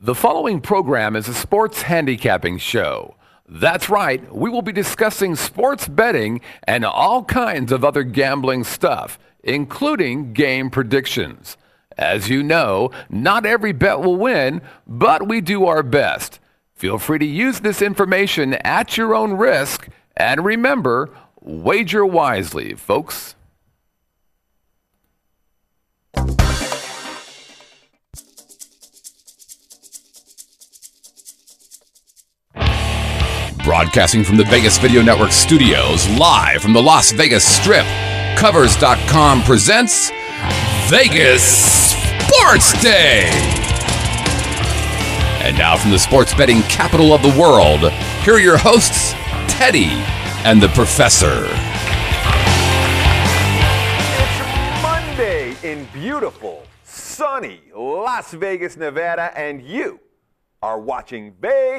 The following program is a sports handicapping show. That's right, we will be discussing sports betting and all kinds of other gambling stuff, including game predictions. As you know, not every bet will win, but we do our best. Feel free to use this information at your own risk, and remember, wager wisely, folks. Broadcasting from the Vegas Video Network studios, live from the Las Vegas Strip, Covers.com presents Vegas Sports Day. And now from the sports betting capital of the world, here are your hosts, Teddy and the Professor. It's Monday in beautiful, sunny Las Vegas, Nevada, and you are watching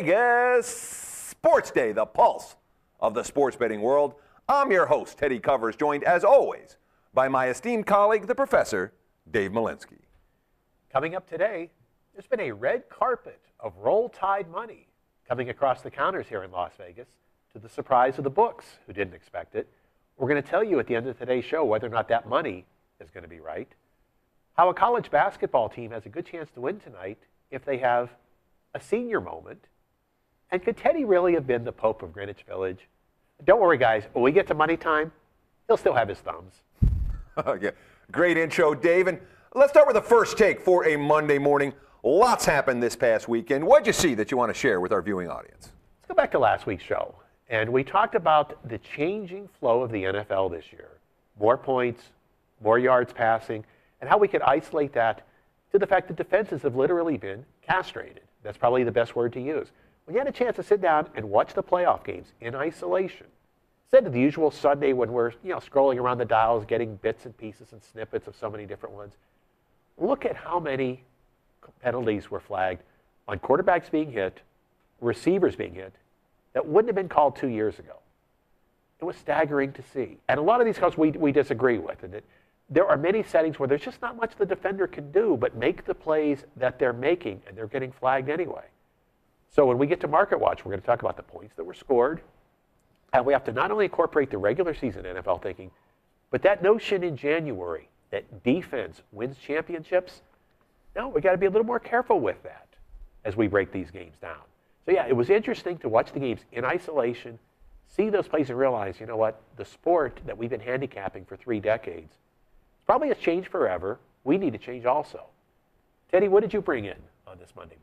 Vegas Sports Day, the pulse of the sports betting world. I'm your host, Teddy Covers, joined as always by my esteemed colleague, the Professor, Dave Malinsky. Coming up today, there's been a red carpet of Roll Tide money coming across the counters here in Las Vegas, to the surprise of the books who didn't expect it. We're going to tell you at the end of today's show whether or not that money is going to be right, how a college basketball team has a good chance to win tonight if they have a senior moment. And could Teddy really have been the Pope of Greenwich Village? Don't worry, guys. When we get to money time, he'll still have his thumbs. Yeah. Great intro, Dave. And let's start with the first take for a Monday morning. Lots happened this past weekend. What'd you see that you want to share with our viewing audience? Let's go back to last week's show. And we talked about the changing flow of the NFL this year. More points, more yards passing, and how we could isolate that to the fact that defenses have literally been castrated. That's probably the best word to use. When you had a chance to sit down and watch the playoff games in isolation, instead of the usual Sunday when we're scrolling around the dials, getting bits and pieces and snippets of so many different ones, look at how many penalties were flagged on quarterbacks being hit, receivers being hit, that wouldn't have been called 2 years ago. It was staggering to see. And a lot of these calls we disagree with. And there are many settings where there's just not much the defender can do but make the plays that they're making, and they're getting flagged anyway. So when we get to Market Watch, we're going to talk about the points that were scored. And we have to not only incorporate the regular season NFL thinking, but that notion in January that defense wins championships. No, we got to be a little more careful with that as we break these games down. So yeah, it was interesting to watch the games in isolation, see those plays and realize, you know what, the sport that we've been handicapping for 3 decades probably has changed forever. We need to change also. Teddy, what did you bring in on this Monday morning?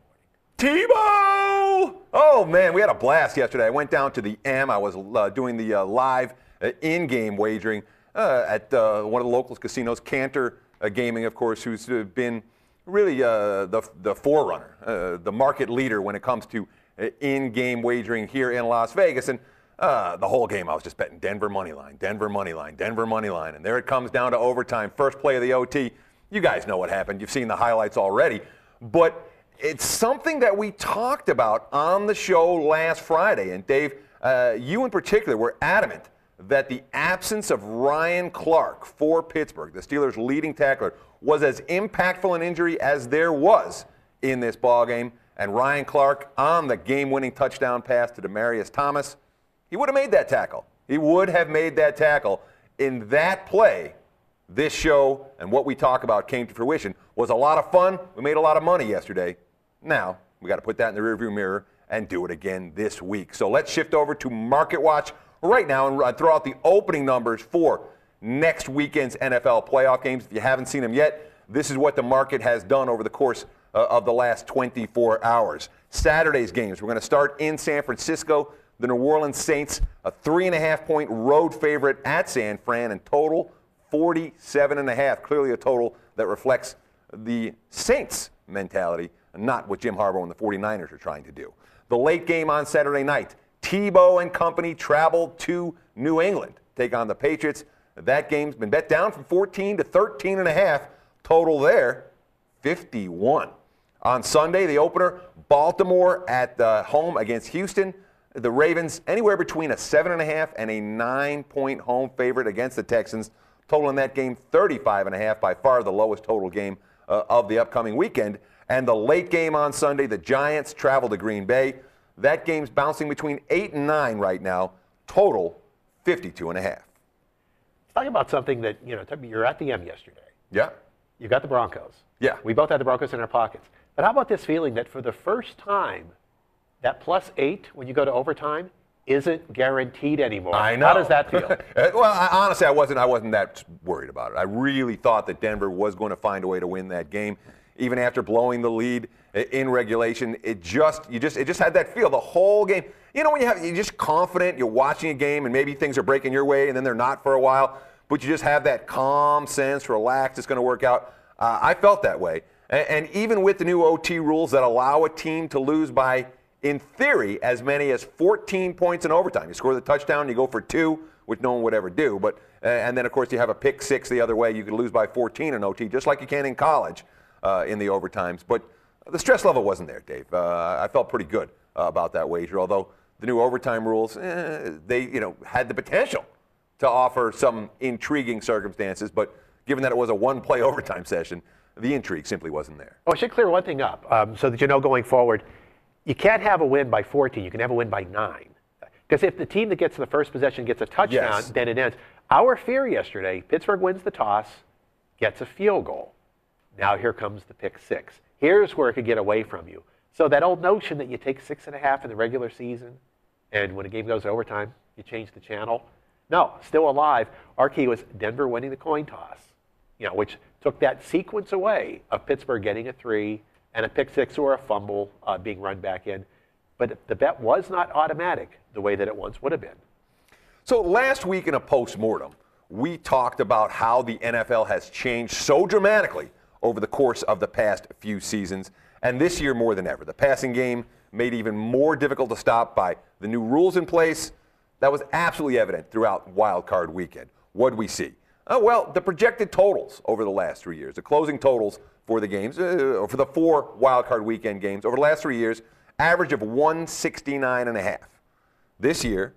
Tebow! Oh, man, we had a blast yesterday. I went down to the M. I was doing the live in-game wagering at one of the local casinos, Cantor Gaming, of course, who's been really the forerunner, the market leader when it comes to in-game wagering here in Las Vegas. And the whole game I was just betting Denver money line, Denver money line, Denver money line. And there it comes down to overtime. First play of the OT. You guys know what happened. You've seen the highlights already. But it's something that we talked about on the show last Friday. And Dave, you in particular were adamant that the absence of Ryan Clark for Pittsburgh, the Steelers' leading tackler, was as impactful an injury as there was in this ballgame. And Ryan Clark on the game-winning touchdown pass to Demaryius Thomas, he would have made that tackle. He would have made that tackle. In that play, this show and what we talk about came to fruition. Was a lot of fun. We made a lot of money yesterday. Now, we got to put that in the rearview mirror and do it again this week. So let's shift over to Market Watch right now and throw out the opening numbers for next weekend's NFL playoff games. If you haven't seen them yet, this is what the market has done over the course of the last 24 hours. Saturday's games, we're going to start in San Francisco. The New Orleans Saints, a 3.5-point road favorite at San Fran, and total 47.5. Clearly a total that reflects the Saints' mentality, not what Jim Harbaugh and the 49ers are trying to do. The late game on Saturday night, Tebow and company traveled to New England, take on the Patriots. That game's been bet down from 14 to 13.5. Total there, 51. On Sunday, the opener, Baltimore at home against Houston. The Ravens, anywhere between a 7.5 and a 9-point home favorite against the Texans. Total in that game, 35.5, by far the lowest total game of the upcoming weekend. And the late game on Sunday, the Giants travel to Green Bay. That game's bouncing between 8 and 9 right now. Total 52.5. Let's talk about something that, you're at the M yesterday. Yeah. You got the Broncos. Yeah. We both had the Broncos in our pockets. But how about this feeling that for the first time, that +8 when you go to overtime isn't guaranteed anymore? I know. How does that feel? Well, honestly, I wasn't that worried about it. I really thought that Denver was going to find a way to win that game, even after blowing the lead in regulation. It just had that feel the whole game. When you're just confident, you're watching a game, and maybe things are breaking your way, and then they're not for a while, but you just have that calm sense, relaxed, it's going to work out. I felt that way. And even with the new OT rules that allow a team to lose by, in theory, as many as 14 points in overtime. You score the touchdown, you go for 2, which no one would ever do. But and then, of course, you have a pick 6 the other way. You could lose by 14 in OT, just like you can in college in the overtimes. But the stress level wasn't there, Dave. I felt pretty good about that wager, although the new overtime rules, they had the potential to offer some intriguing circumstances. But given that it was a one-play overtime session, the intrigue simply wasn't there. Oh, I should clear one thing up so that going forward, you can't have a win by 14. You can have a win by 9. Because if the team that gets to the first possession gets a touchdown, then it ends. Our fear yesterday, Pittsburgh wins the toss, gets a field goal. Now here comes the pick 6. Here's where it could get away from you. So that old notion that you take 6.5 in the regular season, and when a game goes to overtime, you change the channel. No, still alive. Our key was Denver winning the coin toss, which took that sequence away of Pittsburgh getting a 3 and a pick 6 or a fumble being run back in. But the bet was not automatic the way that it once would have been. So last week in a postmortem, we talked about how the NFL has changed so dramatically over the course of the past few seasons, and this year more than ever. The passing game made even more difficult to stop by the new rules in place. That was absolutely evident throughout Wild Card Weekend. What did we see? Well, the projected totals over the last 3 years, the closing totals for the games, for the 4 Wild Card Weekend games over the last 3 years, average of 169.5. This year,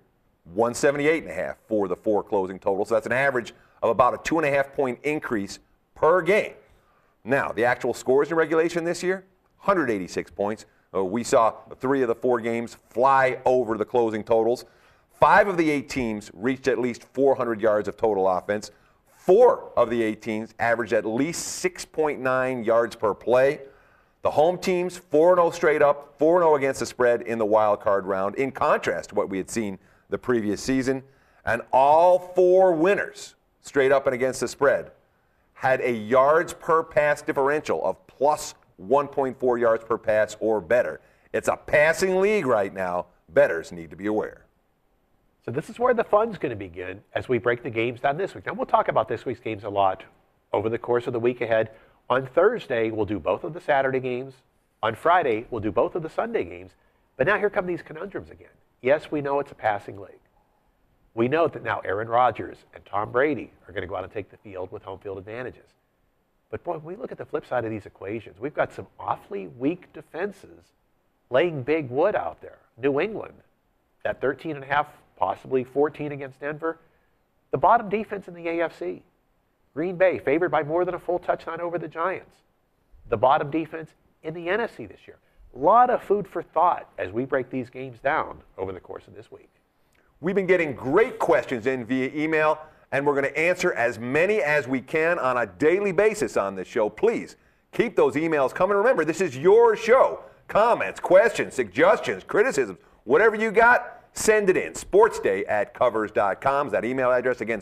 178.5 for the 4 closing totals. So that's an average of about a 2.5-point increase per game. Now, the actual scores in regulation this year, 186 points. We saw 3 of the 4 games fly over the closing totals. 5 of the 8 teams reached at least 400 yards of total offense. 4 of the 8 teams averaged at least 6.9 yards per play. The home teams, 4-0 straight up, 4-0 against the spread in the wild card round, in contrast to what we had seen the previous season. And all 4 winners, straight up and against the spread, had a yards per pass differential of plus 1.4 yards per pass or better. It's a passing league right now. Bettors need to be aware. So this is where the fun's going to begin as we break the games down this week. Now, we'll talk about this week's games a lot over the course of the week ahead. On Thursday, we'll do both of the Saturday games. On Friday, we'll do both of the Sunday games. But now here come these conundrums again. Yes, we know it's a passing league. We know that now Aaron Rodgers and Tom Brady are going to go out and take the field with home field advantages. But boy, when we look at the flip side of these equations, we've got some awfully weak defenses laying big wood out there. New England, that 13.5, possibly 14 against Denver. The bottom defense in the AFC. Green Bay, favored by more than a full touchdown over the Giants. The bottom defense in the NFC this year. A lot of food for thought as we break these games down over the course of this week. We've been getting great questions in via email, and we're going to answer as many as we can on a daily basis on this show. Please keep those emails coming. Remember, this is your show. Comments, questions, suggestions, criticisms, whatever you got, send it in. sportsday@covers.com is that email address. Again,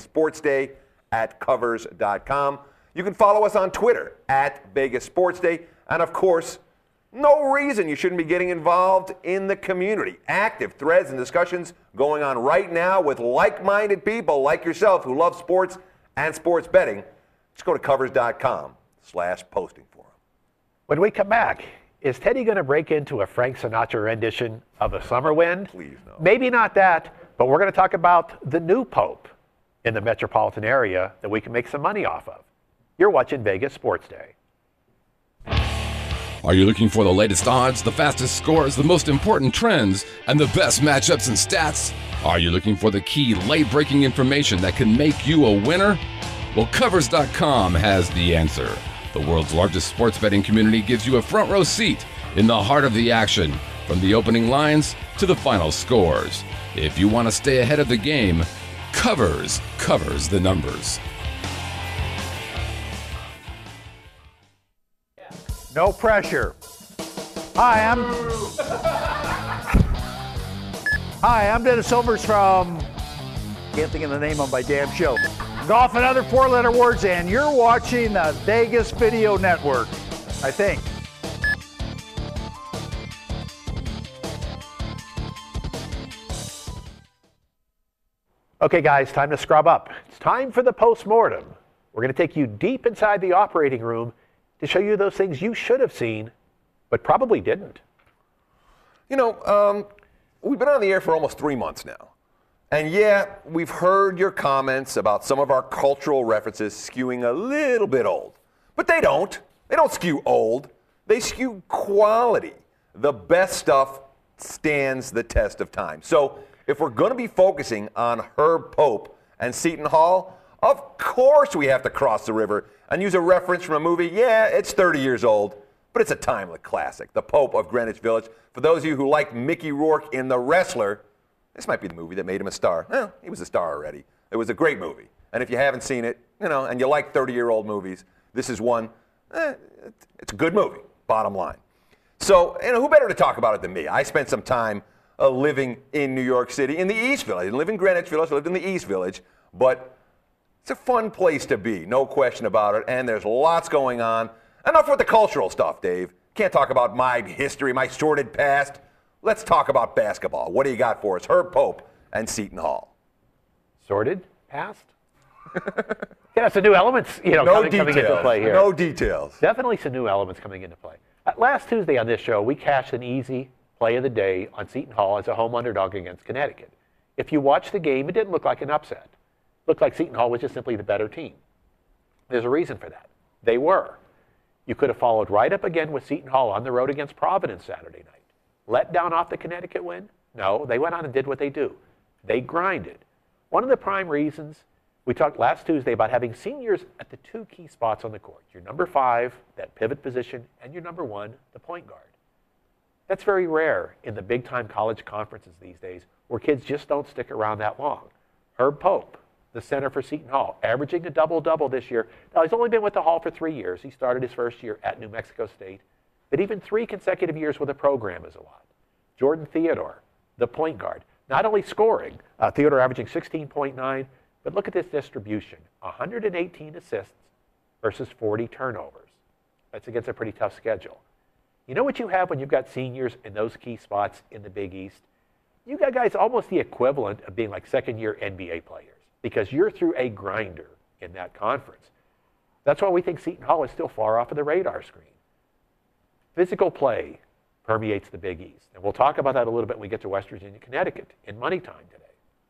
sportsday@covers.com. You can follow us on Twitter @VegasSportsDay. And of course, no reason you shouldn't be getting involved in the community. Active threads and discussions going on right now with like-minded people like yourself who love sports and sports betting. Just go to covers.com/posting forum. When we come back, is Teddy going to break into a Frank Sinatra rendition of A Summer Wind? Please, no. Maybe not that, but we're going to talk about the new Pope in the metropolitan area that we can make some money off of. You're watching Vegas Sports Day. Are you looking for the latest odds, the fastest scores, the most important trends, and the best matchups and stats? Are you looking for the key late-breaking information that can make you a winner? Well, Covers.com has the answer. The world's largest sports betting community gives you a front row seat in the heart of the action, from the opening lines to the final scores. If you want to stay ahead of the game, Covers covers the numbers. No pressure. Hi, I'm Dennis Silvers from, can't think of the name of my damn show, Golf and Other 4-letter words, and you're watching the Vegas Video Network, I think. Okay, guys, time to scrub up. It's time for the postmortem. We're going to take you deep inside the operating room to show you those things you should have seen, but probably didn't. You know, we've been on the air for almost 3 months now. And yeah, we've heard your comments about some of our cultural references skewing a little bit old. But they don't. They don't skew old. They skew quality. The best stuff stands the test of time. So if we're going to be focusing on Herb Pope and Seton Hall, of course we have to cross the river and use a reference from a movie. Yeah, it's 30 years old, but it's a timeless classic, The Pope of Greenwich Village. For those of you who like Mickey Rourke in The Wrestler, this might be the movie that made him a star. Well, he was a star already. It was a great movie. And if you haven't seen it, you know, and you like 30-year-old movies, this is one, it's a good movie, bottom line. So, you know, who better to talk about it than me? I spent some time living in New York City, in the East Village. I didn't live in Greenwich Village, I lived in the East Village. But it's a fun place to be, no question about it. And there's lots going on. Enough with the cultural stuff, Dave. Can't talk about my history, my sordid past. Let's talk about basketball. What do you got for us? Herb Pope and Seton Hall. Sorted? Past? Yeah, some new elements, coming into play here. No details. Definitely some new elements coming into play. Last Tuesday on this show, we cashed an easy play of the day on Seton Hall as a home underdog against Connecticut. If you watched the game, it didn't look like an upset. It looked like Seton Hall was just simply the better team. There's a reason for that. They were. You could have followed right up again with Seton Hall on the road against Providence Saturday night. Let down off the Connecticut win? No, they went on and did what they do. They grinded. One of the prime reasons, we talked last Tuesday about having seniors at the two key spots on the court. Your number 5, that pivot position, and your number 1, the point guard. That's very rare in the big-time college conferences these days where kids just don't stick around that long. Herb Pope, the center for Seton Hall, averaging a double-double this year. Now, he's only been with the Hall for 3 years. He started his first year at New Mexico State. But even 3 consecutive years with a program is a lot. Jordan Theodore, the point guard, not only scoring, Theodore averaging 16.9, but look at this distribution, 118 assists versus 40 turnovers. That's against a pretty tough schedule. You know what you have when you've got seniors in those key spots in the Big East? You got guys almost the equivalent of being like second-year NBA players because you're through a grinder in that conference. That's why we think Seton Hall is still far off of the radar screen. Physical play permeates the Big East. And we'll talk about that a little bit when we get to West Virginia, Connecticut in money time today.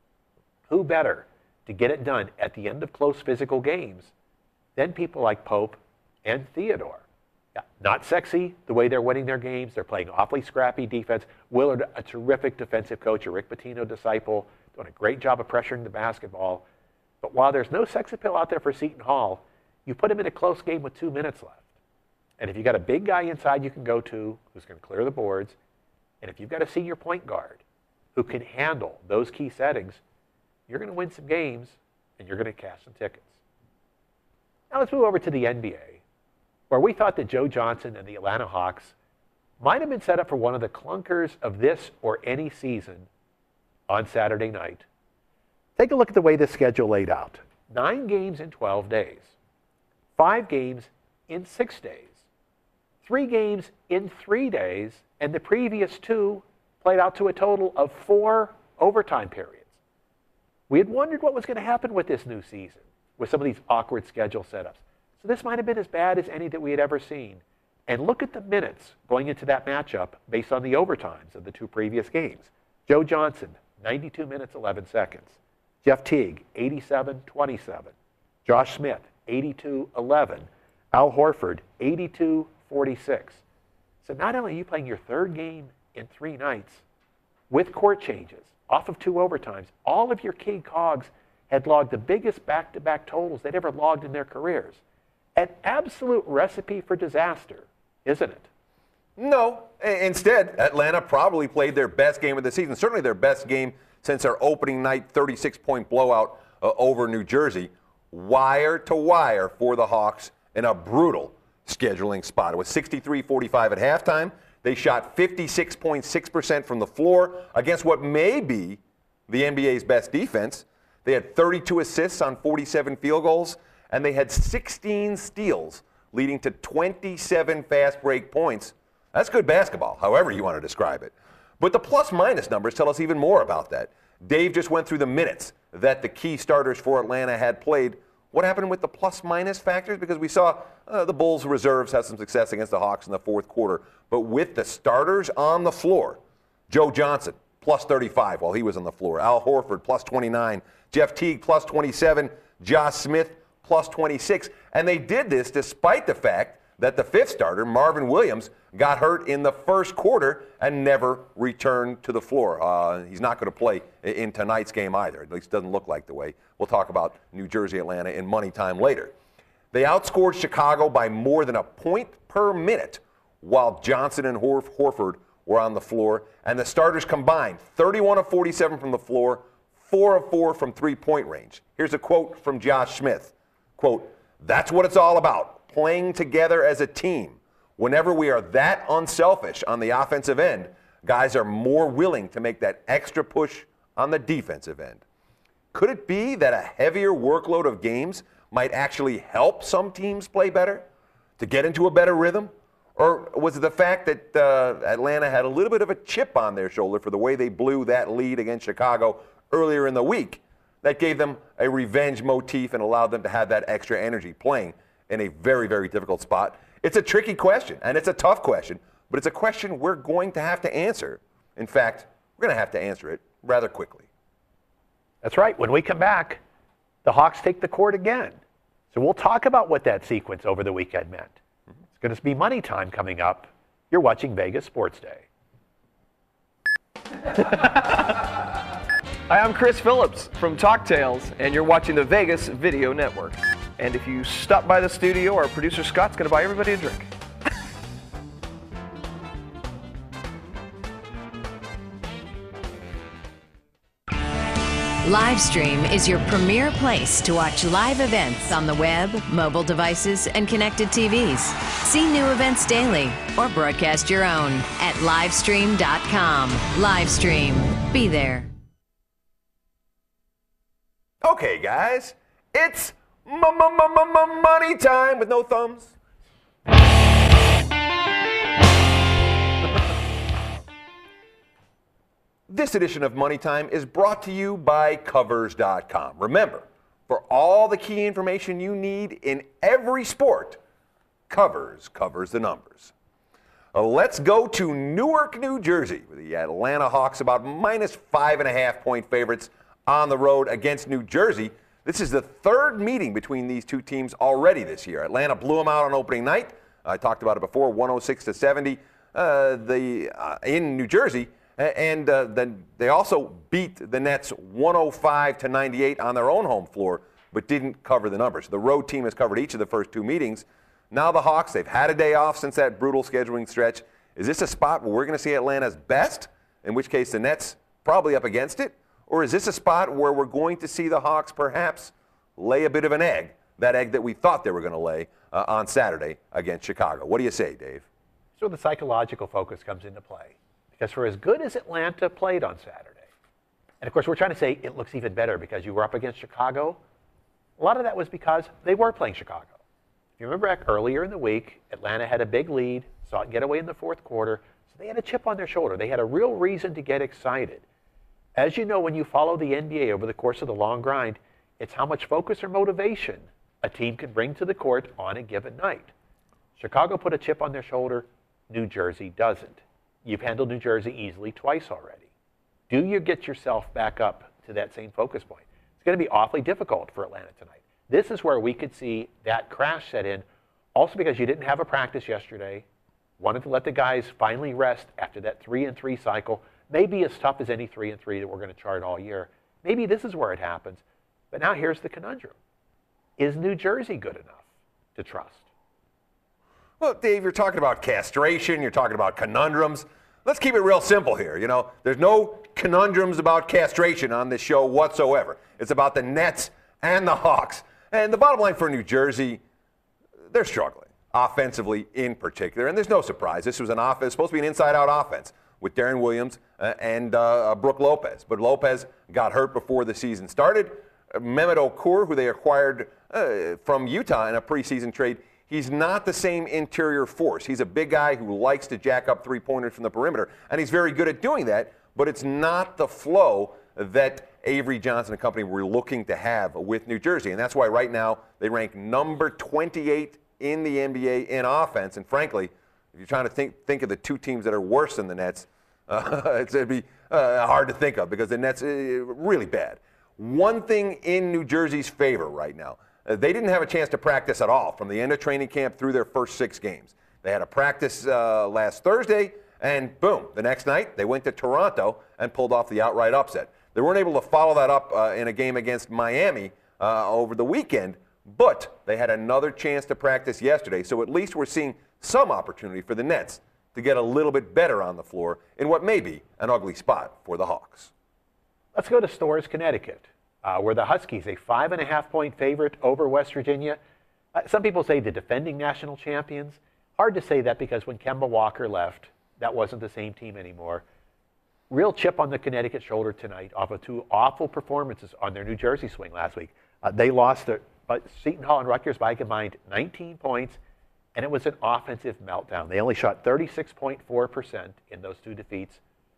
Who better to get it done at the end of close physical games than people like Pope and Theodore? Yeah, not sexy the way they're winning their games. They're playing awfully scrappy defense. Willard, a terrific defensive coach, a Rick Pitino disciple, doing a great job of pressuring the basketball. But while there's no sex appeal out there for Seton Hall, you put him in a close game with 2 minutes left. And if you've got a big guy inside you can go to who's going to clear the boards, and if you've got a senior point guard who can handle those key settings, you're going to win some games and you're going to cash some tickets. Now let's move over to the NBA, where we thought that Joe Johnson and the Atlanta Hawks might have been set up for one of the clunkers of this or any season on Saturday night. Take a look at the way this schedule laid out. 9 games in 12 days. 5 games in 6 days. 3 games in 3 days, and the previous 2 played out to a total of 4 overtime periods. We had wondered what was going to happen with this new season, with some of these awkward schedule setups. So this might have been as bad as any that we had ever seen. And look at the minutes going into that matchup based on the overtimes of the 2 previous games. Joe Johnson, 92 minutes, 11 seconds. Jeff Teague, 87-27. Josh Smith, 82-11. Al Horford, 82-46. So not only are you playing your 3rd game in 3 nights with court changes, off of 2 overtimes, all of your key cogs had logged the biggest back-to-back totals they'd ever logged in their careers. An absolute recipe for disaster, isn't it? No. Instead, Atlanta probably played their best game of the season, certainly their best game since their opening night 36-point blowout over New Jersey. Wire to wire for the Hawks in a brutal scheduling spot. It was 63-45 at halftime. They shot 56.6% from the floor against what may be the NBA's best defense. They had 32 assists on 47 field goals, and they had 16 steals, leading to 27 fast break points. That's good basketball, however you want to describe it. But the plus-minus numbers tell us even more about that. Dave just went through the minutes that the key starters for Atlanta had played. What happened with the plus-minus factors? Because we saw the Bulls reserves have some success against the Hawks in the fourth quarter. But with the starters on the floor, Joe Johnson, plus 35 while he was on the floor. Al Horford, plus 29. Jeff Teague, plus 27. Josh Smith, plus 26. And they did this despite the fact that the fifth starter, Marvin Williams, got hurt in the first quarter and never returned to the floor. He's not going to play in tonight's game either. At least doesn't look like the way. We'll talk about New Jersey, Atlanta in money time later. They outscored Chicago by more than a point per minute while Johnson and Horford were on the floor. And the starters combined 31 of 47 from the floor, 4 of 4 from three-point range. Here's a quote from Josh Smith. Quote, "That's what it's all about, playing together as a team. Whenever we are that unselfish on the offensive end, guys are more willing to make that extra push on the defensive end." Could it be that a heavier workload of games might actually help some teams play better, to get into a better rhythm? Or was it the fact that Atlanta had a little bit of a chip on their shoulder for the way they blew that lead against Chicago earlier in the week that gave them a revenge motif and allowed them to have that extra energy playing in a very, very difficult spot? It's a tricky question, and it's a tough question, but it's a question we're going to have to answer. In fact, we're going to have to answer it rather quickly. That's right. When we come back, the Hawks take the court again. So we'll talk about what that sequence over the weekend meant. It's going to be money time coming up. You're watching Vegas Sports Day. Hi, I'm Chris Phillips from Talk Tales, and you're watching the Vegas Video Network. And if you stop by the studio, our producer Scott's going to buy everybody a drink. Livestream is your premier place to watch live events on the web, mobile devices, and connected TVs. See new events daily or broadcast your own at livestream.com. Livestream. Be there. Okay, guys, it's money time with no thumbs. This edition of Money Time is brought to you by Covers.com. Remember, for all the key information you need in every sport, Covers covers the numbers. Let's go to Newark, New Jersey, with the Atlanta Hawks about minus 5.5-point favorites on the road against New Jersey. This is the third meeting between these two teams already this year. Atlanta blew them out on opening night. I talked about it before, 106-70 in New Jersey. And then they also beat the Nets 105-98 on their own home floor, but didn't cover the numbers. The road team has covered each of the first two meetings. Now the Hawks, they've had a day off since that brutal scheduling stretch. Is this a spot where we're going to see Atlanta's best, in which case the Nets probably up against it? Or is this a spot where we're going to see the Hawks perhaps lay a bit of an egg, that egg that we thought they were going to lay on Saturday against Chicago? What do you say, Dave? So the psychological focus comes into play. Because for as good as Atlanta played on Saturday, and of course we're trying to say it looks even better because you were up against Chicago, a lot of that was because they were playing Chicago. If you remember back earlier in the week, Atlanta had a big lead, saw it get away in the fourth quarter, so they had a chip on their shoulder. They had a real reason to get excited. As you know, when you follow the NBA over the course of the long grind, it's how much focus or motivation a team can bring to the court on a given night. Chicago put a chip on their shoulder, New Jersey doesn't. You've handled New Jersey easily twice already. Do you get yourself back up to that same focus point? It's going to be awfully difficult for Atlanta tonight. This is where we could see that crash set in, also because you didn't have a practice yesterday, wanted to let the guys finally rest after that 3-and-3 cycle, maybe as tough as any 3-and-3 that we're going to chart all year. Maybe this is where it happens. But now here's the conundrum. Is New Jersey good enough? to trust? Well, Dave, you're talking about castration. You're talking about conundrums. Let's keep it real simple here. You know, there's no conundrums about castration on this show whatsoever. It's about the Nets and the Hawks. And the bottom line for New Jersey, they're struggling, offensively in particular. And there's no surprise. This was supposed to be an inside-out offense with Darren Williams and Brook Lopez. But Lopez got hurt before the season started. Mehmet Okur, who they acquired from Utah in a preseason trade, he's not the same interior force. He's a big guy who likes to jack up three-pointers from the perimeter, and he's very good at doing that, but it's not the flow that Avery Johnson and company were looking to have with New Jersey. And that's why right now they rank number 28 in the NBA in offense. And frankly, if you're trying to think of the two teams that are worse than the Nets, it'd be hard to think of because the Nets are really bad. One thing in New Jersey's favor right now, they didn't have a chance to practice at all from the end of training camp through their first 6 games. They had a practice last Thursday, and boom, the next night they went to Toronto and pulled off the outright upset. They weren't able to follow that up in a game against Miami over the weekend, but they had another chance to practice yesterday, so at least we're seeing some opportunity for the Nets to get a little bit better on the floor in what may be an ugly spot for the Hawks. Let's go to Storrs, Connecticut, where the Huskies, a 5.5-point favorite over West Virginia. Some people say the defending national champions. Hard to say that because when Kemba Walker left, that wasn't the same team anymore. Real chip on the Connecticut shoulder tonight off of 2 awful performances on their New Jersey swing last week. They lost to Seton Hall and Rutgers by a combined 19 points, and it was an offensive meltdown. They only shot 36.4% in those 2 defeats,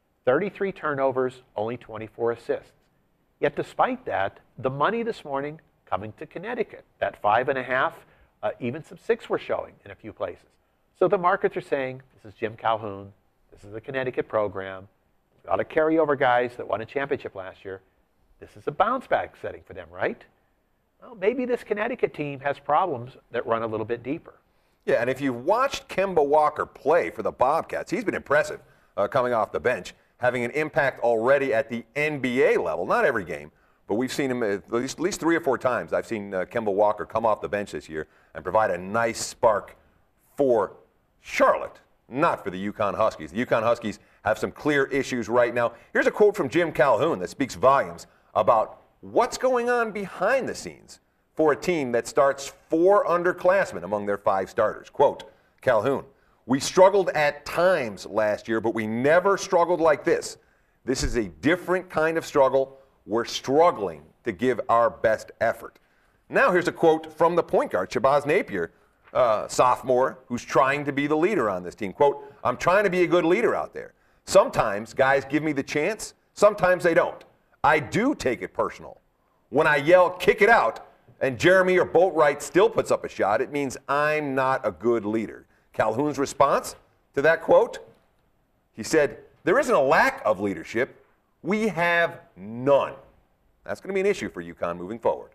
33 turnovers, only 24 assists. Yet despite that, the money this morning coming to Connecticut, that 5.5, even some 6 were showing in a few places. So the markets are saying, this is Jim Calhoun, this is the Connecticut program, a lot of carryover guys that won a championship last year. This is a bounce-back setting for them, right? Well, maybe this Connecticut team has problems that run a little bit deeper. Yeah, and if you've watched Kemba Walker play for the Bobcats, he's been impressive coming off the bench, having an impact already at the NBA level. Not every game, but we've seen him at least 3 or 4 times. I've seen Kemba Walker come off the bench this year and provide a nice spark for Charlotte, not for the UConn Huskies. The UConn Huskies have some clear issues right now. Here's a quote from Jim Calhoun that speaks volumes about what's going on behind the scenes for a team that starts 4 underclassmen among their 5 starters. Quote, Calhoun, we struggled at times last year, but we never struggled like this. This is a different kind of struggle. We're struggling to give our best effort. Now here's a quote from the point guard, Shabazz Napier, sophomore, who's trying to be the leader on this team. Quote, I'm trying to be a good leader out there. Sometimes guys give me the chance, sometimes they don't. I do take it personal. When I yell, kick it out, and Jeremy or Boatwright still puts up a shot, it means I'm not a good leader. Calhoun's response to that quote, he said, there isn't a lack of leadership. We have none. That's going to be an issue for UConn moving forward.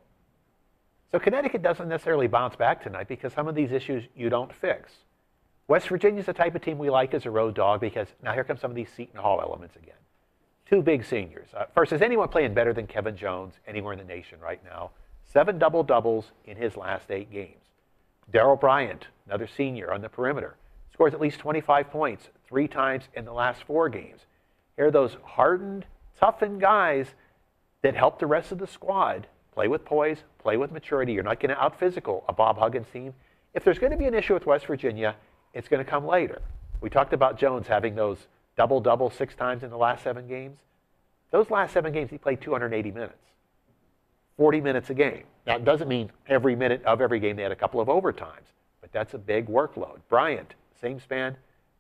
So Connecticut doesn't necessarily bounce back tonight because some of these issues you don't fix. West Virginia's the type of team we like as a road dog because now here come some of these Seton Hall elements again. 2 big seniors. First, is anyone playing better than Kevin Jones anywhere in the nation right now? 7 double-doubles in his last 8 games. Darrell Bryant, another senior on the perimeter, scores at least 25 points 3 times in the last 4 games. Here are those hardened, toughened guys that help the rest of the squad play with poise, play with maturity. You're not going to out-physical a Bob Huggins team. If there's going to be an issue with West Virginia, it's going to come later. We talked about Jones having those double-double 6 times in the last 7 games. Those last 7 games, he played 280 minutes, 40 minutes a game. Now, it doesn't mean every minute of every game they had a couple of overtimes, but that's a big workload. Bryant, same span,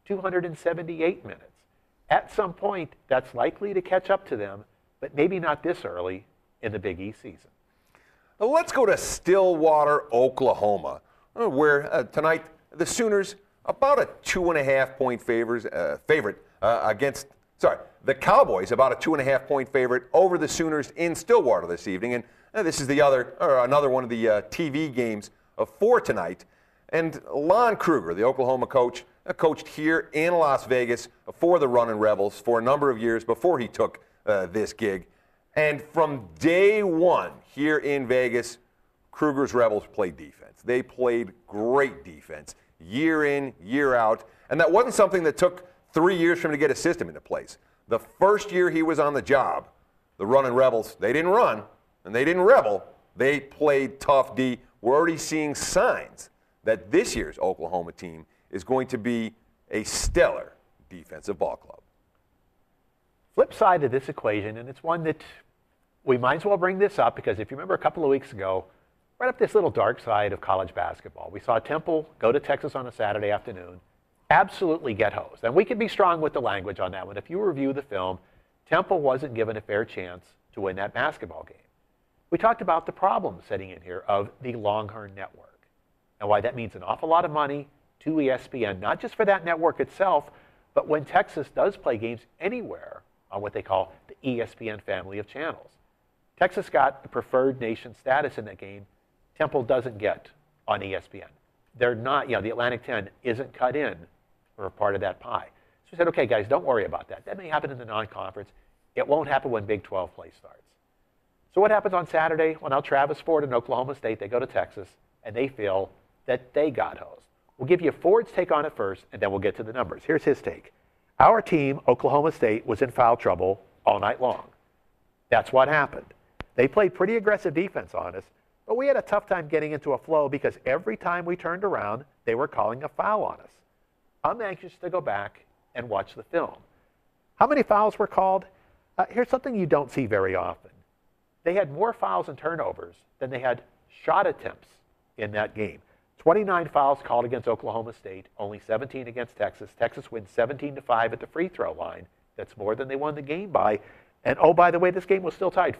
278 minutes. At some point, that's likely to catch up to them, but maybe not this early in the Big East season. Let's go to Stillwater, Oklahoma, where tonight the Sooners about a 2.5-point favorite against, the Cowboys about a 2.5-point favorite over the Sooners in Stillwater this evening. And this is another one of the TV games for tonight. And Lon Kruger, the Oklahoma coach, coached here in Las Vegas for the Runnin' Rebels for a number of years before he took this gig. And from day one here in Vegas, Kruger's Rebels played defense. They played great defense year in, year out. And that wasn't something that took 3 years for him to get a system into place. The first year he was on the job, the running Rebels, they didn't run and they didn't rebel. They played tough D. We're already seeing signs that this year's Oklahoma team is going to be a stellar defensive ball club. Flip side of this equation, and it's one that we might as well bring this up because if you remember a couple of weeks ago, right up this little dark side of college basketball, we saw Temple go to Texas on a Saturday afternoon, absolutely get hosed. And we can be strong with the language on that one. If you review the film, Temple wasn't given a fair chance to win that basketball game. We talked about the problem setting in here of the Longhorn Network and why that means an awful lot of money to ESPN, not just for that network itself, but when Texas does play games anywhere on what they call the ESPN family of channels. Texas got the preferred nation status in that game. Temple doesn't get on ESPN. They're not, the Atlantic 10 isn't cut in for a part of that pie. So we said, okay, guys, don't worry about that. That may happen in the non-conference. It won't happen when Big 12 play starts. So what happens on Saturday? Well, now Travis Ford and Oklahoma State, they go to Texas, and they feel that they got hosed. We'll give you Ford's take on it first, and then we'll get to the numbers. Here's his take. Our team, Oklahoma State, was in foul trouble all night long. That's what happened. They played pretty aggressive defense on us, but we had a tough time getting into a flow because every time we turned around, they were calling a foul on us. I'm anxious to go back and watch the film. How many fouls were called? Here's something you don't see very often. They had more fouls and turnovers than they had shot attempts in that game. 29 fouls called against Oklahoma State, only 17 against Texas. Texas wins 17-5 at the free throw line. That's more than they won the game by. And oh, by the way, this game was still tied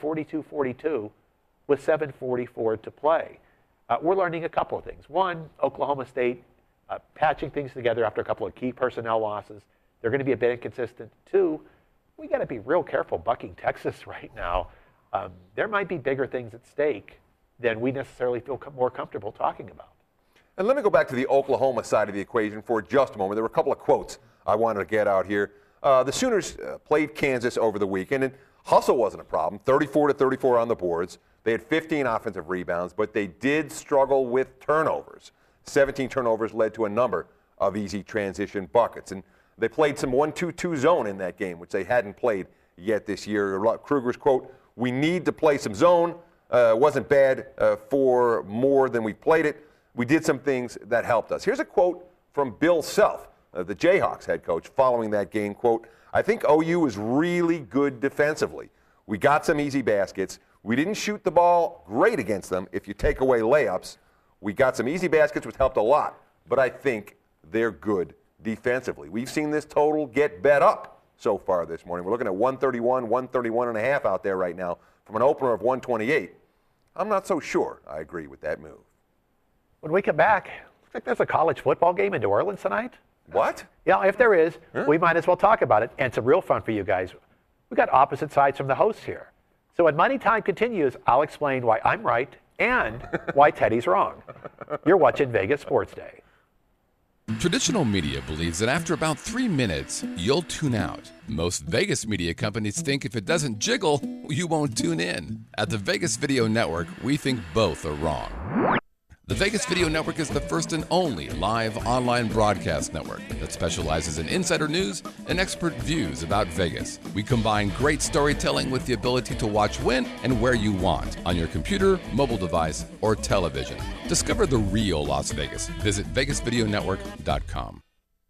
42-42 with 7:44 to play. We're learning a couple of things. One, Oklahoma State patching things together after a couple of key personnel losses. They're going to be a bit inconsistent. Two, we got to be real careful bucking Texas right now. There might be bigger things at stake than we necessarily feel more comfortable talking about. And let me go back to the Oklahoma side of the equation for just a moment. There were a couple of quotes I wanted to get out here. The Sooners played Kansas over the weekend, and hustle wasn't a problem. 34-34 on the boards. They had 15 offensive rebounds, but they did struggle with turnovers. 17 turnovers led to a number of easy transition buckets. And they played some 1-2-2 zone in that game, which they hadn't played yet this year. Kruger's quote, "We need to play some zone." Wasn't bad for more than we played it. We did some things that helped us. Here's a quote from Bill Self, the Jayhawks head coach, following that game. Quote, "I think OU is really good defensively. We got some easy baskets. We didn't shoot the ball great against them if you take away layups. We got some easy baskets, which helped a lot, but I think they're good defensively." We've seen this total get bet up so far this morning. We're looking at 131, 131.5 out there right now from an opener of 128. I'm not so sure I agree with that move. When we come back, looks like there's a college football game in New Orleans tonight. What? Yeah, if there is, we might as well talk about it. And it's a real fun for you guys. We got opposite sides from the hosts here. So when Money Time continues, I'll explain why I'm right and why Teddy's wrong. You're watching Vegas Sports Day. Traditional media believes that after about 3 minutes, you'll tune out. Most Vegas media companies think if it doesn't jiggle, you won't tune in. At the Vegas Video Network, we think both are wrong. The Vegas Video Network is the first and only live online broadcast network that specializes in insider news and expert views about Vegas. We combine great storytelling with the ability to watch when and where you want on your computer, mobile device, or television. Discover the real Las Vegas. Visit VegasVideoNetwork.com.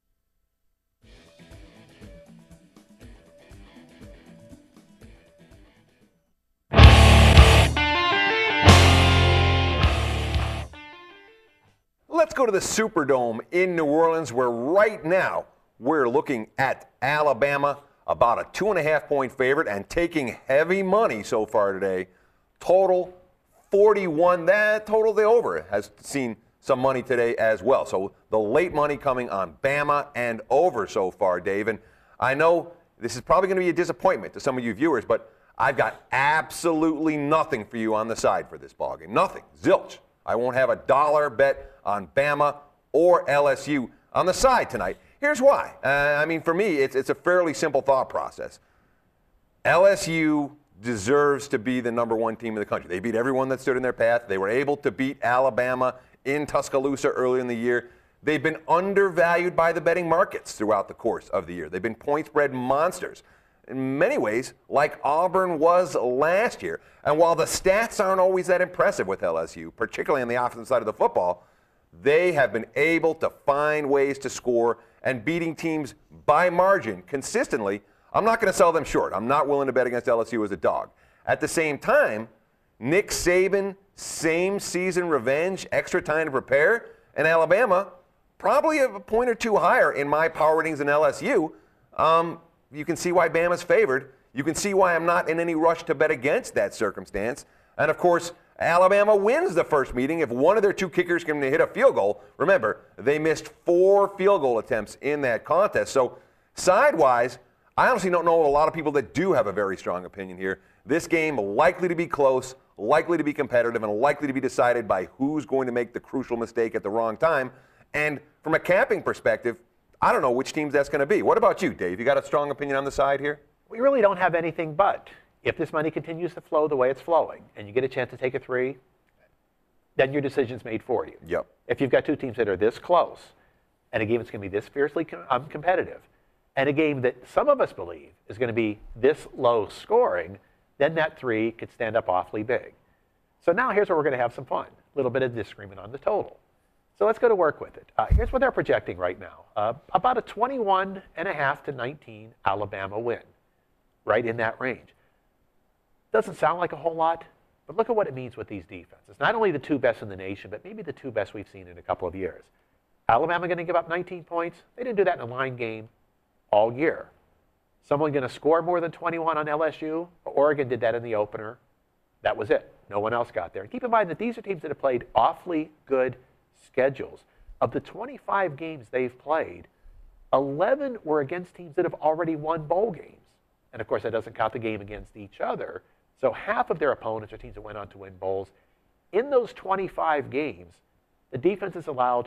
Let's go to the Superdome in New Orleans, where right now we're looking at Alabama, about a 2.5-point favorite and taking heavy money so far today. Total 41. That total, the over, has seen some money today as well. So the late money coming on Bama and over so far, Dave. And I know this is probably going to be a disappointment to some of you viewers, but I've got absolutely nothing for you on the side for this ballgame. Nothing. Zilch. I won't have a dollar bet on Bama or LSU on the side tonight. Here's why. For me, it's a fairly simple thought process. LSU deserves to be the number one team in the country. They beat everyone that stood in their path. They were able to beat Alabama in Tuscaloosa early in the year. They've been undervalued by the betting markets throughout the course of the year. They've been point spread monsters. In many ways, like Auburn was last year. And while the stats aren't always that impressive with LSU, particularly on the offensive side of the football, they have been able to find ways to score and beating teams by margin consistently. I'm not going to sell them short. I'm not willing to bet against LSU as a dog. At the same time, Nick Saban, same season revenge, extra time to prepare, and Alabama, probably a point or two higher in my power ratings than LSU. You can see why Bama's favored. You can see why I'm not in any rush to bet against that circumstance. And, of course, Alabama wins the first meeting if one of their two kickers can hit a field goal. Remember, they missed 4 field goal attempts in that contest. So, side-wise, I honestly don't know a lot of people that do have a very strong opinion here. This game likely to be close, likely to be competitive, and likely to be decided by who's going to make the crucial mistake at the wrong time. And from a capping perspective, I don't know which teams that's going to be. What about you, Dave? You got a strong opinion on the side here? We really don't have anything but. If this money continues to flow the way it's flowing and you get a chance to take a 3, then your decision's made for you. Yep. If you've got two teams that are this close and a game that's going to be this fiercely competitive and a game that some of us believe is going to be this low scoring, then that 3 could stand up awfully big. So now here's where we're going to have some fun. A little bit of disagreement on the total. So let's go to work with it. Here's what they're projecting right now. About a 21.5 to 19 Alabama win, right in that range. Doesn't sound like a whole lot, but look at what it means with these defenses. Not only the 2 best in the nation, but maybe the 2 best we've seen in a couple of years. Alabama going to give up 19 points. They didn't do that in a line game all year. Someone going to score more than 21 on LSU? Oregon did that in the opener. That was it. No one else got there. And keep in mind that these are teams that have played awfully good schedules. Of the 25 games they've played, 11 were against teams that have already won bowl games. And of course, that doesn't count the game against each other. So half of their opponents are teams that went on to win bowls. In those 25 games, the defense has allowed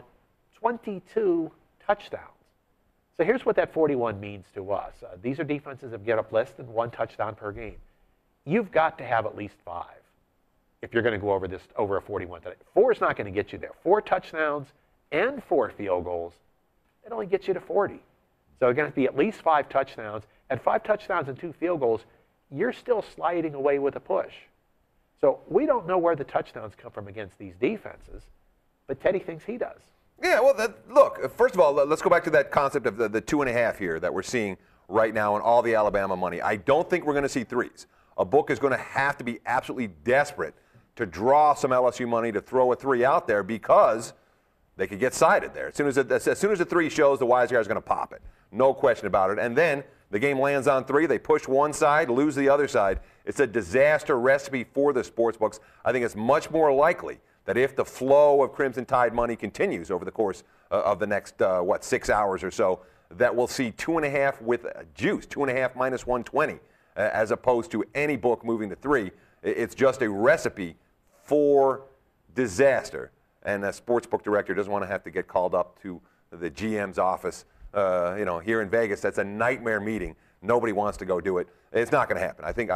22 touchdowns. So here's what that 41 means to us. These are defenses that get up less than 1 touchdown per game. You've got to have at least 5 if you're going to go over a 41 today. 4 is not going to get you there. 4 touchdowns and 4 field goals, that only gets you to 40. So it's going to be at least 5 touchdowns. At 5 touchdowns and 2 field goals, you're still sliding away with a push. So we don't know where the touchdowns come from against these defenses, but Teddy thinks he does. Yeah, well, look, first of all, let's go back to that concept of the 2.5 here that we're seeing right now in all the Alabama money. I don't think we're going to see 3s. A book is going to have to be absolutely desperate to draw some LSU money to throw a 3 out there because they could get sided there. As soon as the 3 shows, the wise guy is going to pop it. No question about it. And then the game lands on 3. They push one side, lose the other side. It's a disaster recipe for the sports books. I think it's much more likely that if the flow of Crimson Tide money continues over the course of the next, 6 hours or so, that we'll see 2.5 with juice, 2.5 minus 120, as opposed to any book moving to 3. It's just a recipe for disaster. And a sportsbook director doesn't want to have to get called up to the GM's office. Here in Vegas, that's a nightmare meeting. Nobody wants to go do it. It's not going to happen. I think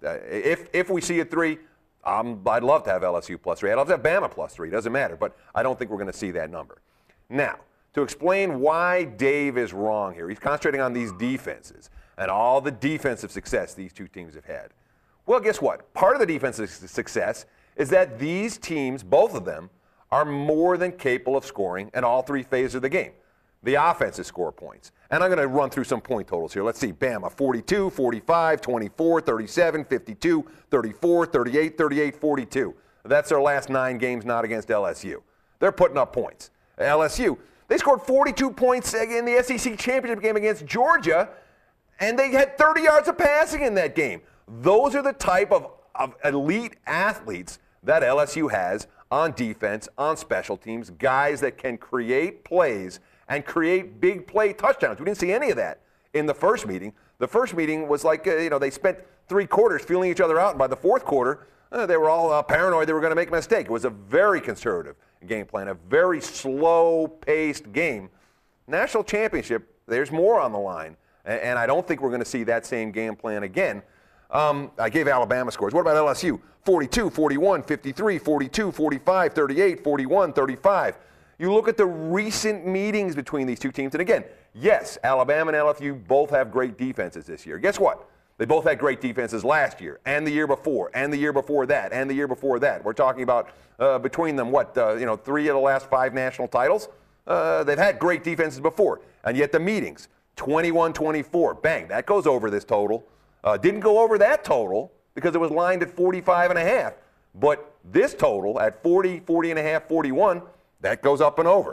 if we see a 3, I'd love to have LSU plus 3. I'd love to have Bama plus 3. Doesn't matter. But I don't think we're going to see that number. Now, to explain why Dave is wrong here, he's concentrating on these defenses and all the defensive success these two teams have had. Well, guess what? Part of the defensive success is that these teams, both of them, are more than capable of scoring in all 3 phases of the game. The offenses score points. And I'm going to run through some point totals here. Let's see. Bama, 42, 45, 24, 37, 52, 34, 38, 38, 42. That's their last 9 games not against LSU. They're putting up points. LSU, they scored 42 points in the SEC championship game against Georgia, and they had 30 yards of passing in that game. Those are the type of elite athletes that LSU has on defense, on special teams, guys that can create plays and create big play touchdowns. We didn't see any of that in the first meeting. The first meeting was like, they spent 3 quarters feeling each other out, and by the 4th quarter, they were all paranoid they were going to make a mistake. It was a very conservative game plan, a very slow-paced game. National championship, there's more on the line, and I don't think we're going to see that same game plan again. I gave Alabama scores. What about LSU? 42, 41, 53, 42, 45, 38, 41, 35. You look at the recent meetings between these two teams, and again, yes, Alabama and LSU both have great defenses this year. Guess what? They both had great defenses last year, and the year before, and the year before that, and the year before that. We're talking about between them, 3 of the last 5 national titles? They've had great defenses before, and yet the meetings, 21-24, bang, that goes over this total. Didn't go over that total because it was lined at 45.5, but this total at 40, 40.5, 41, that goes up and over.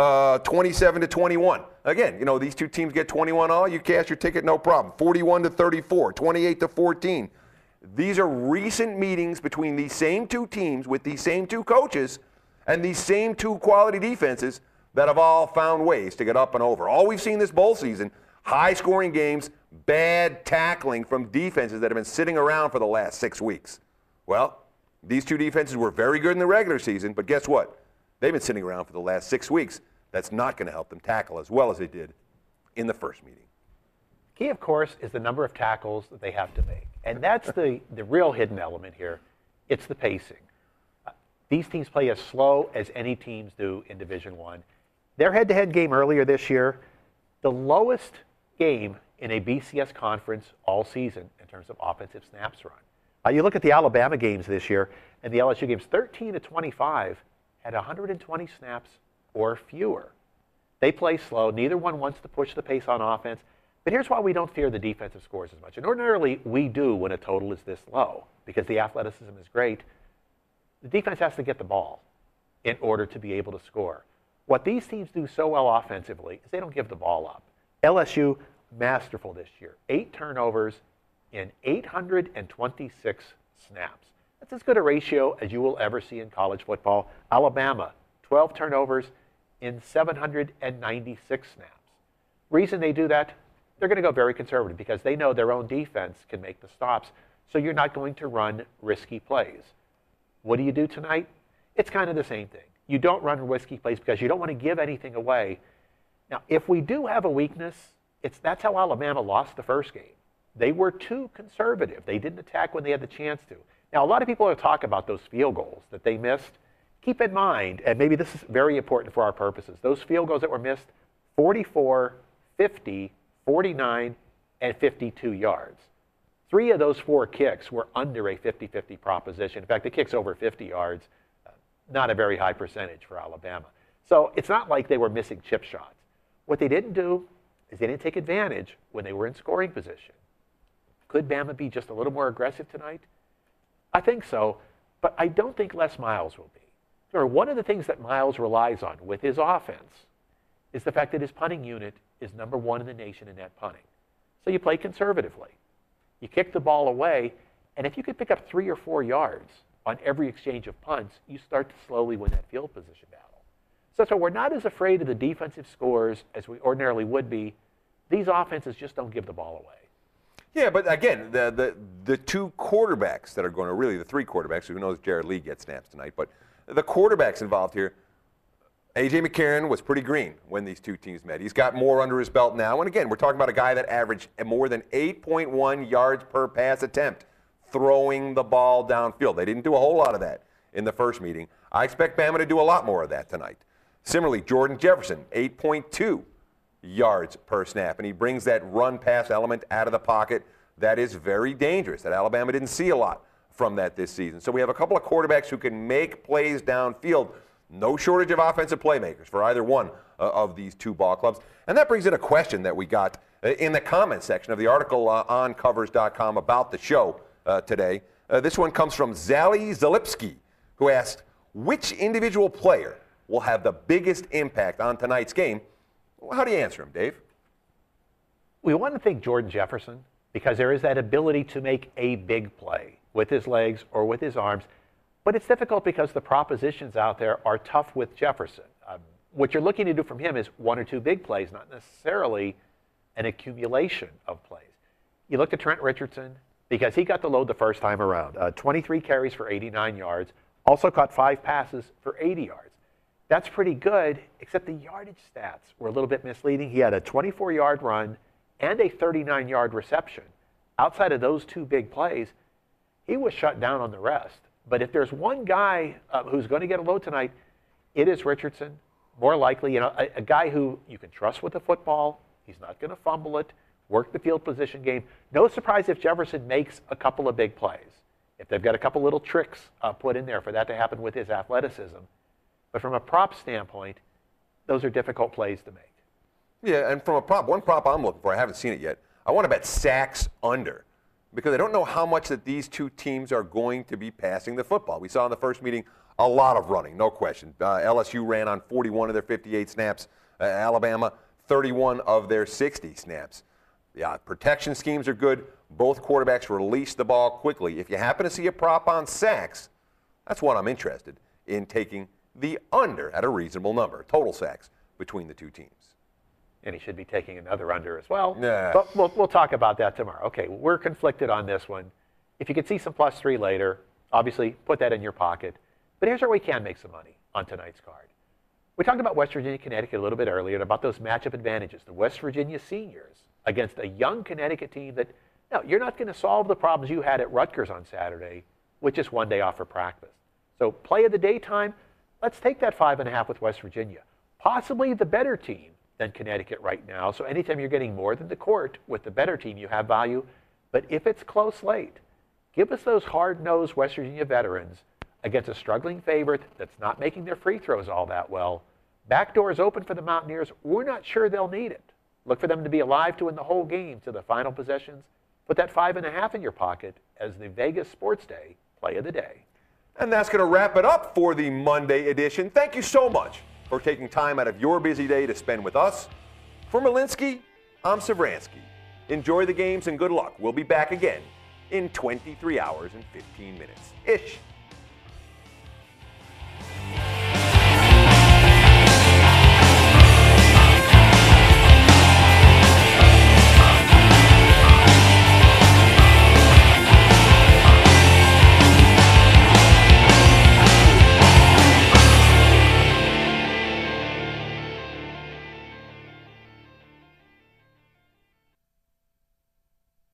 27-21. Again, these two teams get 21 all, you cash your ticket, no problem. 41-34, 28-14. These are recent meetings between these same two teams with these same two coaches and these same two quality defenses that have all found ways to get up and over. All we've seen this bowl season, high-scoring games, bad tackling from defenses that have been sitting around for the last 6 weeks. Well, these two defenses were very good in the regular season, but guess what? They've been sitting around for the last 6 weeks. That's not going to help them tackle as well as they did in the first meeting. Key, of course, is the number of tackles that they have to make. And that's the real hidden element here. It's the pacing. These teams play as slow as any teams do in Division I. Their head-to-head game earlier this year, the lowest game in a BCS conference all season in terms of offensive snaps run. You look at the Alabama games this year, and the LSU games, 13-25 had 120 snaps or fewer. They play slow. Neither one wants to push the pace on offense. But here's why we don't fear the defensive scores as much. And ordinarily, we do when a total is this low because the athleticism is great. The defense has to get the ball in order to be able to score. What these teams do so well offensively is they don't give the ball up. LSU, masterful this year. 8 turnovers in 826 snaps. That's as good a ratio as you will ever see in college football. Alabama, 12 turnovers in 796 snaps. Reason they do that, they're going to go very conservative because they know their own defense can make the stops, so you're not going to run risky plays. What do you do tonight? It's kind of the same thing. You don't run risky plays because you don't want to give anything away. Now, if we do have a weakness, that's how Alabama lost the first game. They were too conservative. They didn't attack when they had the chance to. Now, a lot of people are talking about those field goals that they missed. Keep in mind, and maybe this is very important for our purposes, those field goals that were missed, 44, 50, 49, and 52 yards. 3 of those 4 kicks were under a 50-50 proposition. In fact, the kicks over 50 yards, not a very high percentage for Alabama. So it's not like they were missing chip shots. What they didn't do is they didn't take advantage when they were in scoring position. Could Bama be just a little more aggressive tonight? I think so, but I don't think Les Miles will be. One of the things that Miles relies on with his offense is the fact that his punting unit is number 1 in the nation in net punting. So you play conservatively. You kick the ball away, and if you could pick up 3 or 4 yards on every exchange of punts, you start to slowly win that field position battle. So we're not as afraid of the defensive scores as we ordinarily would be. These offenses just don't give the ball away. Yeah, but again, the 2 quarterbacks that are going to really, the 3 quarterbacks, who knows Jared Lee gets snaps tonight, but the quarterbacks involved here, A.J. McCarron was pretty green when these two teams met. He's got more under his belt now. And again, we're talking about a guy that averaged more than 8.1 yards per pass attempt throwing the ball downfield. They didn't do a whole lot of that in the first meeting. I expect Bama to do a lot more of that tonight. Similarly, Jordan Jefferson, 8.2 yards per snap. And he brings that run-pass element out of the pocket. That is very dangerous. That Alabama didn't see a lot from that this season. So we have a couple of quarterbacks who can make plays downfield. No shortage of offensive playmakers for either one of these 2 ball clubs. And that brings in a question that we got in the comment section of the article on Covers.com about the show today. This one comes from Zali Zalipski, who asked, which individual player will have the biggest impact on tonight's game? Well, how do you answer him, Dave? We want to think Jordan Jefferson because there is that ability to make a big play with his legs or with his arms. But it's difficult because the propositions out there are tough with Jefferson. What you're looking to do from him is 1 or 2 big plays, not necessarily an accumulation of plays. You look at Trent Richardson because he got the load the first time around. 23 carries for 89 yards, also caught 5 passes for 80 yards. That's pretty good, except the yardage stats were a little bit misleading. He had a 24-yard run and a 39-yard reception. outside of those two big plays, he was shut down on the rest. But if there's one guy who's going to get a load tonight, it is Richardson. More likely, a guy who you can trust with the football. He's not going to fumble it, work the field position game. No surprise if Jefferson makes a couple of big plays. If they've got a couple little tricks put in there for that to happen with his athleticism. But from a prop standpoint, those are difficult plays to make. Yeah, and from a prop, one prop I'm looking for, I haven't seen it yet. I want to bet sacks under, because I don't know how much that these two teams are going to be passing the football. We saw in the first meeting a lot of running, no question. LSU ran on 41 of their 58 snaps. Alabama, 31 of their 60 snaps. Yeah, protection schemes are good. Both quarterbacks release the ball quickly. If you happen to see a prop on sacks, that's what I'm interested in, taking the under at a reasonable number, total sacks between the two teams. And he should be taking another under as well. Yeah. But we'll talk about that tomorrow. Okay, we're conflicted on this one. If you can see some +3 later, obviously put that in your pocket. But here's where we can make some money on tonight's card. We talked about West Virginia, Connecticut a little bit earlier, and about those matchup advantages. The West Virginia seniors against a young Connecticut team that, no, you're not going to solve the problems you had at Rutgers on Saturday with just one day off for practice. So play of the daytime, let's take that 5.5 with West Virginia. Possibly the better team than Connecticut right now. So anytime you're getting more than the court with the better team, you have value. But if it's close late, give us those hard-nosed West Virginia veterans against a struggling favorite that's not making their free throws all that well. Back door is open for the Mountaineers. We're not sure they'll need it. Look for them to be alive to win the whole game to the final possessions. Put that 5.5 in your pocket as the Vegas Sports Day play of the day. And that's going to wrap it up for the Monday edition. Thank you so much for taking time out of your busy day to spend with us. For Malinsky, I'm Savransky. Enjoy the games and good luck. We'll be back again in 23 hours and 15 minutes-ish.